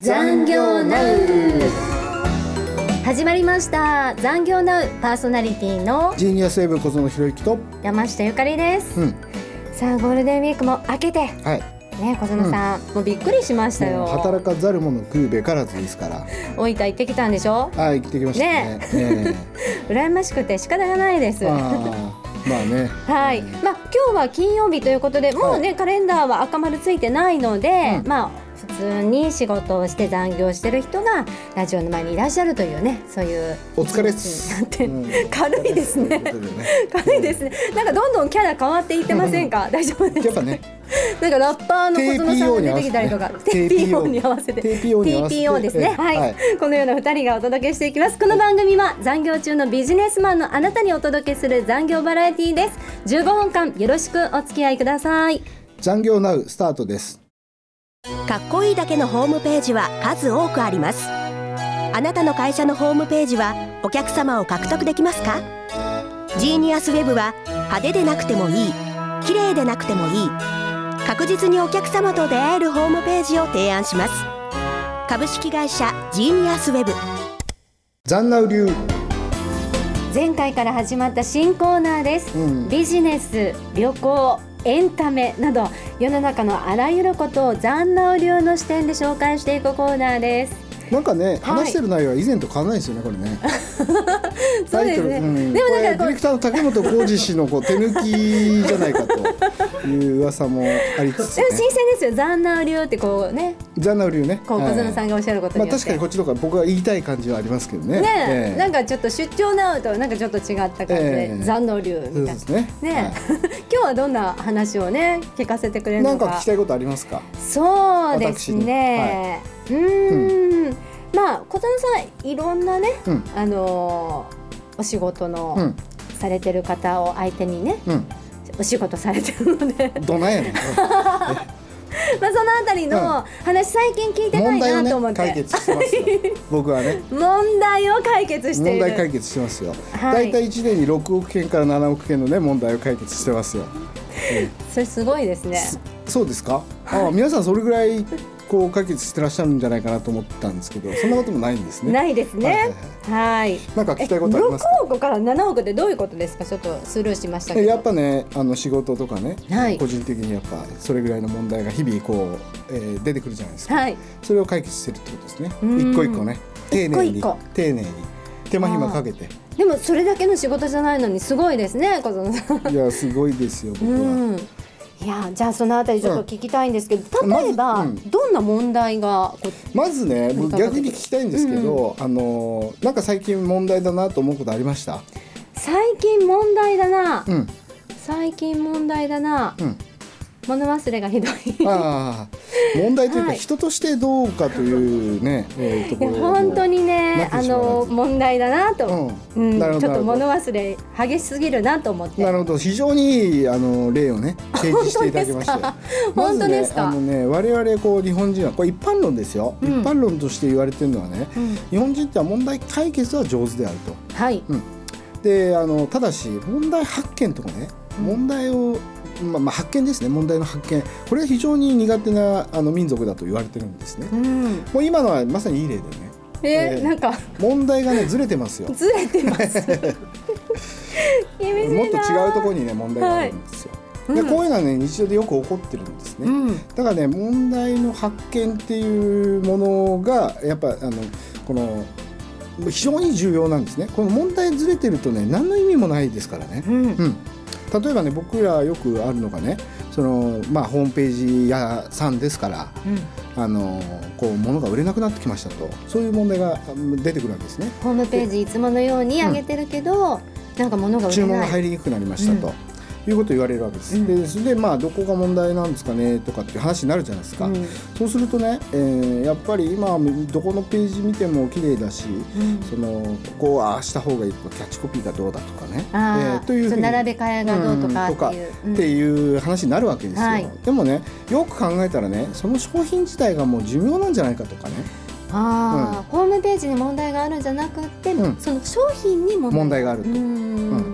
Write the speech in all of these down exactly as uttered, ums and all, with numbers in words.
残業ナウ始まりました。残業ナウパーソナリティのジーニアスウェブ小園博之と山下ゆかりです、うん、さあゴールデンウィークも明けて、はいね、小園さん、うん、もうびっくりしましたよ。 働かざる者食うべからずですから。 大分行ってきたんでしょ。 はい、行ってきましたね。ねえ羨ましくて仕方がないです。 あまあね、 はい、まあ、今日は金曜日ということでもうね、はい、カレンダーは赤丸ついてないので、うん、まあ普通に仕事をして残業してる人がラジオの前にいらっしゃるというね、そういうお疲れです、うん、 軽いですね、軽いですね。なんかどんどんキャラ変わっていってませんか、うん、大丈夫ですか。やっぱね、なんかラッパーの小園さんが出てきたりとか ティーピーオー に合わせて ティーピーオー ですね、はい、はい、このようなふたりがお届けしていきます。この番組は残業中のビジネスマンのあなたにお届けする残業バラエティです。じゅうごふんかんよろしくお付き合いください。 残業ナウスタートです。 かっこいいだけのホームページは数多くあります。あなたの会社のホームページはお客様を獲得できますか？ジーニアスウェブは派手でなくてもいい、綺麗でなくてもいい、確実にお客様と出会えるホームページを提案します。株式会社ジーニアスウェブ。 残ナウ流。 前回から始まった新コーナーです、うん、ビジネス、旅行、エンタメなど世の中のあらゆることを残ナウ流の視点で紹介していくコーナーです。 なんかね、話してる内容は以前と変わらないですよね、これね。 そうですね、うん、でもなんかディレクターの竹本浩二氏のこう手抜きじゃないかという噂もありつつ、ね、 でも新鮮ですよ、残ナウ流ってこうね、 残ナウ流ね、 こう小園さんがおっしゃることによって、 まあ、確かにこっちとか僕は言いたい感じはありますけどね。 ね、 えー、 なんかちょっと出張ナウとなんかちょっと違った感じで、えー、残ナウ流みたいな、そうですね、ね、はい、今日はどんな話をね聞かせてくれるのか。 なんか聞きたいことありますか？ そうですね、はい、うーん、うん、まあ小園さんいろんなね、うん、あのー、お仕事の、うん、されてる方を相手にね、うん、お仕事されてるのでどないやねんまあそのあたりの話最近聞いてないなと思って、 問題をね、解決してますよ僕はね問題を解決している。 問題解決してますよ、はい、だいたいいちねんにろくおくけんからななおくけんのね問題を解決してますよ、 うん、それすごいですね。 そうですか。あ、皆さんそれぐらいこう解決してらっしゃるんじゃないかなと思ったんですけど、そんなこともないんですね。 ないですね。はい、はい、 なんか聞きたいことありますか？ ろくおくからななおくってどういうことですか？ちょっとスルーしましたけど。 やっぱね、あの仕事とかね、 はい、 個人的にやっぱそれぐらいの問題が日々こう、えー、出てくるじゃないですか、はい、それを解決してるってことですね。一個一個ね、丁寧に丁寧に手間暇かけて。 でもそれだけの仕事じゃないのにすごいですね、小園さん。 いやすごいですよ僕は。うん、 いや、じゃあそのあたりちょっと聞きたいんですけど、うん、例えば、まず、うん、どんな問題がまずね、逆に聞きたいんですけど、うん、あのなんか最近問題だなと思うことありました？ 最近問題だな、うん、最近問題だな、うん、物忘れがひどいあ問題というか、はい、人としてどうかというね、えー、ところ本当にね、あの問題だなと、うんうん、なるほど、ちょっと物忘れ激しすぎるなと思って。 なるほど、非常にいいあの例をね提示していただきました本当ですか？ まずね、あのね、我々こう日本人はこれ一般論ですよ、うん、一般論として言われてるのはね、うん、日本人っては問題解決は上手であると、はい、うん、であのただし問題発見とかね、問題をまあ、まあ発見ですね、問題の発見、これは非常に苦手なあの民族だと言われてるんですね、うん、もう今のはまさにいい例でね、 えーえー、なんか問題がねずれてますよ。 ずれてますもっと違うところにね問題があるんですよ、はい、でこういうのはね日常でよく起こってるんですね、うん、だからね問題の発見っていうものがやっぱあのこの非常に重要なんですね。この問題ずれてるとね何の意味もないですからね、うんうん、例えばね僕らよくあるのがね、その、まあ、ホームページ屋さんですから、うん、あのこう物が売れなくなってきましたと、そういう問題が出てくるわけですね。 ホームページいつものように上げてるけど、うん、なんか物が売れない、 注文が入りにくくなりましたと、うんいうことを言われるわけです、うん、でそれでまあどこが問題なんですかねとかっていう話になるじゃないですか、うん、そうするとね、えー、やっぱり今どこのページ見ても綺麗だし、うん、そのここはああした方がいいとかキャッチコピーがどうだとかね、えー、というふうに並べ替えがどうとかっていう、 うん、っていう話になるわけですよ、はい、でもねよく考えたらねその商品自体がもう寿命なんじゃないかとかね、 あうん、ホームページに問題があるんじゃなくて、うん、その商品に問題, 問題があると、うん、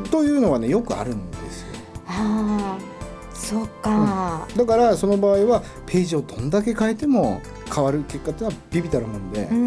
というのはねよくあるんですよ。 ああ、そっか、 うん、だからその場合はページをどんだけ変えても変わる結果っていうのはビビたるもんで、うん、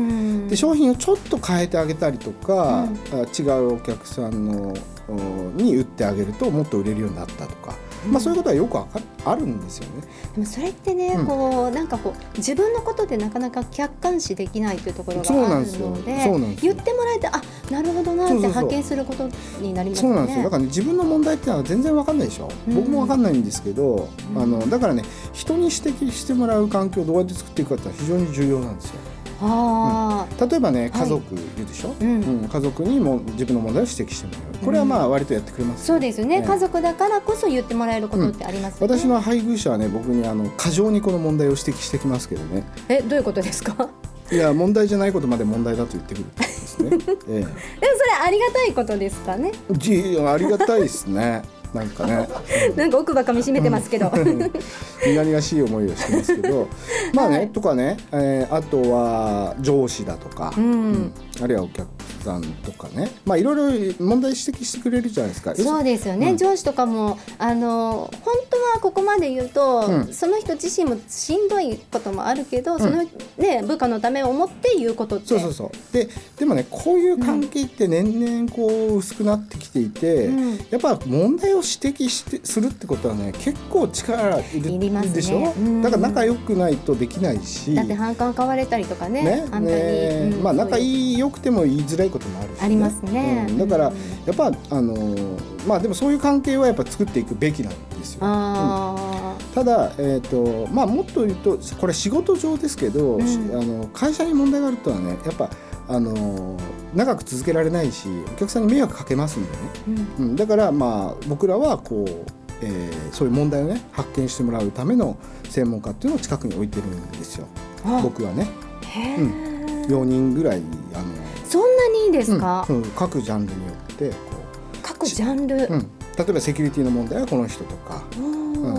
で商品をちょっと変えてあげたりとか、うん、違うお客さんのに売ってあげるともっと売れるようになったとか、うん、まあ、そういうことはよくあるんですよね。 でもそれってね、うん、こうなんかこう自分のことでなかなか客観視できないというところがあるので、言ってもらえて、あ、なるほどなって発見することになりますね。 そうなんですよ。だから、ね、自分の問題ってのは全然分かんないでしょ、うん、僕も分かんないんですけど、うん、あのだからね、人に指摘してもらう環境をどうやって作っていくかってのは非常に重要なんですよ。あ、うん、例えばね、家族いるでしょ、はい、うんうん、家族にも自分の問題を指摘してもらう、これはまあ割とやってくれます、ね、 そうですよね、ね、家族だからこそ言ってもらえることってありますよね、 うん、私の配偶者はね、僕にあの過剰にこの問題を指摘してきますけどね。 え、どういうことですか？ いや、問題じゃないことまで問題だと言ってくるってことですね、ええ、でもそれありがたいことですかね。 ありがたいですねなんかねなんか奥歯かみしめてますけど苦々しい思いをしてますけどまあね、はい、とかね、えー、あとは上司だとか、うんうん、あるいはお客さんとかね、まあいろいろ問題指摘してくれるじゃないですか。 そうですよね、うん、上司とかもあの本当はここまで言うと、うん、その人自身もしんどいこともあるけど、うん、その、ね、部下のためを思って言うことって、 そうそうそう。で、でもね、こういう関係って年々こう薄くなってきていて、うん、やっぱ問題を指摘してするってことはね、結構力いるでしょ、ね、うん、だから仲良くないとできないし、 だって反感買われたりとかね、 ね、反対に、ね、うん、まあ仲良くても言いづらいこともあるし、ね、 ありますね、 うん、だからやっぱあのー、まあでもそういう関係はやっぱ作っていくべきなんですよ。あ、うん、ただ、えーとまあ、もっと言うとこれ仕事上ですけど、うん、あの会社に問題があるとはね、やっぱあの長く続けられないし、お客さんに迷惑かけますんでね、うんうん、だからまあ僕らはこう、えー、そういう問題をね発見してもらうための専門家っていうのを近くに置いてるんですよ、僕はね。へ、うん、よにんぐらいあのそんなにいいですか、 うんうん、各ジャンルによってこう各ジャンル、 うん、例えばセキュリティの問題はこの人とか、うん、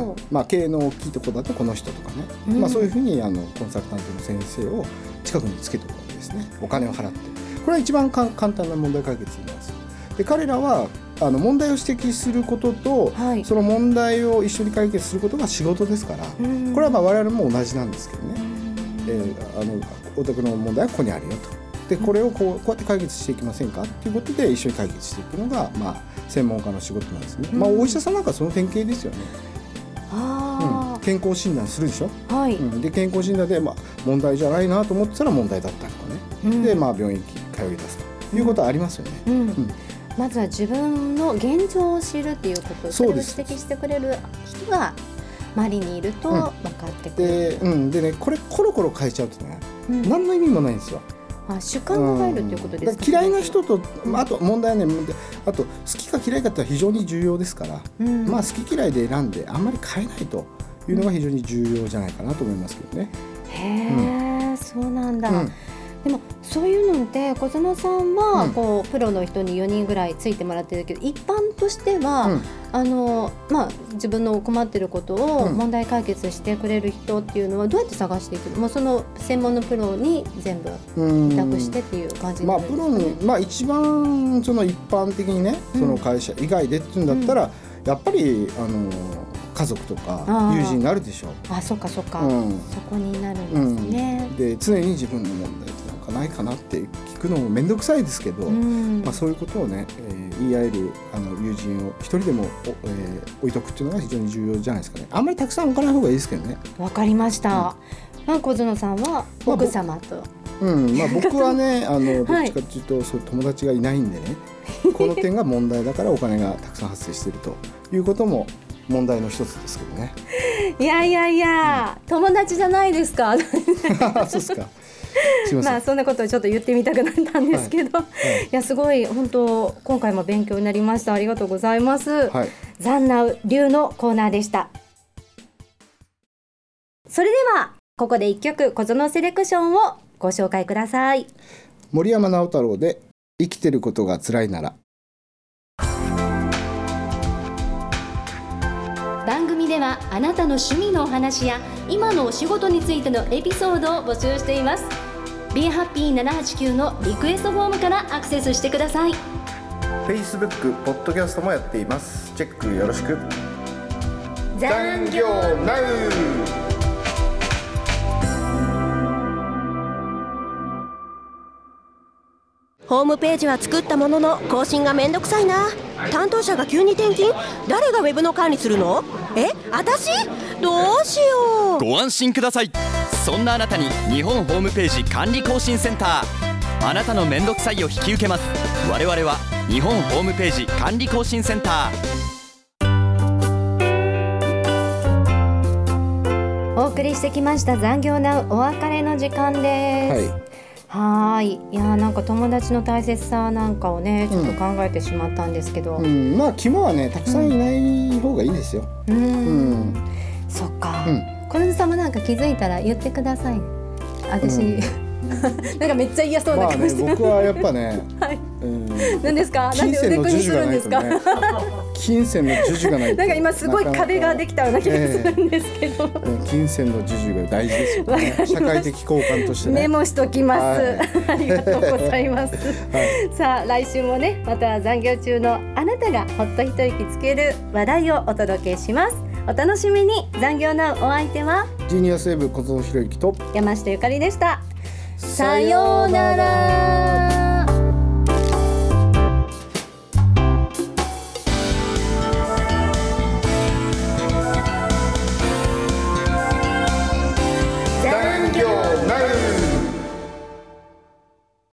まあ、経営の大きいところだとこの人とかね、うん、まあ、そういうふうにあのコンサルタントの先生を近くにつけておくわけですね。お金を払って、これは一番か簡単な問題解決になります。で、彼らはあの問題を指摘することと、はい、その問題を一緒に解決することが仕事ですから、うん、これはまあ我々も同じなんですけどね、うん、えー、あのお宅の問題はここにあるよと。で、これをこう、こうやって解決していきませんかということで一緒に解決していくのが、まあ、専門家の仕事なんですね、うん、まあ、お医者さんなんかその典型ですよね。あ、うん、健康診断するでしょ、はい、うん、で健康診断で、まあ、問題じゃないなと思ってたら問題だったとかね、うん、で、まあ、病院通い出すということはありますよね、うんうんうん、 まずは自分の現状を知るっていうこと、それを指摘してくれる人が周りにいると分かってくる、うん、 で、うん、でね、これコロコロ変えちゃうとね、うん、何の意味もないんですよ。 あ、主観が入るということですか、 うん、嫌いな人と、あと問題はね、あと好きか嫌いかって非常に重要ですから、うん、まあ、好き嫌いで選んであんまり変えないというのが非常に重要じゃないかなと思いますけどね。 へー、うん、そうなんだ、うん、でもそういうのって小園さんはこう、うん、プロの人によにんぐらいついてもらってるけど、一般としては、うん、あのまあ、自分の困ってることを問題解決してくれる人っていうのはどうやって探していくの？もうその専門のプロに全部委託してっていう感じになるんですかね。まあ、プロに、まあ、一番その一般的にね、その会社以外でっていうんだったら、うん、やっぱりあの家族とか友人になるでしょう。 ああ、そっかそっか、うん、そこになるんですね、うん、で常に自分の問題ってなんかないかなって聞くのも面倒くさいですけど、うん、まあ、そういうことをね、えー、言い合えるあの友人を一人でも、えー、置いとくっていうのが非常に重要じゃないですかね。あんまりたくさん置かない方がいいですけどね。 わかりました、うん、まあ、小園さんは奥様と、 まあ、うん、まあ、僕はねあのどっちかというと、はい、そう友達がいないんでねこの点が問題だからお金がたくさん発生しているということも問題の一つですけどね。 いやいやいや、うん、友達じゃないですかそうですか。すいません。 まあそんなことをちょっと言ってみたくなったんですけど、はいはい、いやすごい本当今回も勉強になりました。ありがとうございます、はい、ザンナウ流のコーナーでした。それではここで一曲小園セレクションをご紹介ください。 森山直太朗で生きてることが辛いなら。 番組ではあなたの趣味のお話や今のお仕事についてのエピソードを募集しています。 ビーハッピーななはちきゅう のリクエストフォームからアクセスしてください。 Facebook、ポッドキャストもやっています。チェックよろしく。 残業ナウ。 ホームページは作ったものの更新がめんどくさいな。担当者が急に転勤。誰がウェブの管理するの？え、私？どうしよう。 ご安心ください。そんなあなたに日本ホームページ管理更新センター。あなたのめんどくさいを引き受けます。我々は日本ホームページ管理更新センター。お送りしてきました残業なお別れの時間です。はい。はい、いやなんか友達の大切さなんかをねちょっと考えてしまったんですけど、 うんうん、まあ肝はねたくさんいない方がいいですよ。うん、 うん、そっか。小野さんもなんか気づいたら言ってください。私、うんなんかめっちゃ嫌そうな顔してる。 まあね、僕はやっぱね、 はい、うん、何ですか？なんで腕組みするんですか？ 金銭の授受がないとなんか今すごい壁ができたような気がするんですけど、えー、金銭の授受が大事ですよね。社会的交換としてね。 メモしときます、はい、ありがとうございます、はい、さあ来週もねまた残業中のあなたがほっと一息つける話題をお届けします。お楽しみに。残業なお相手はジーニアスウェブ小園博之と山下ゆかりでした。さようなら。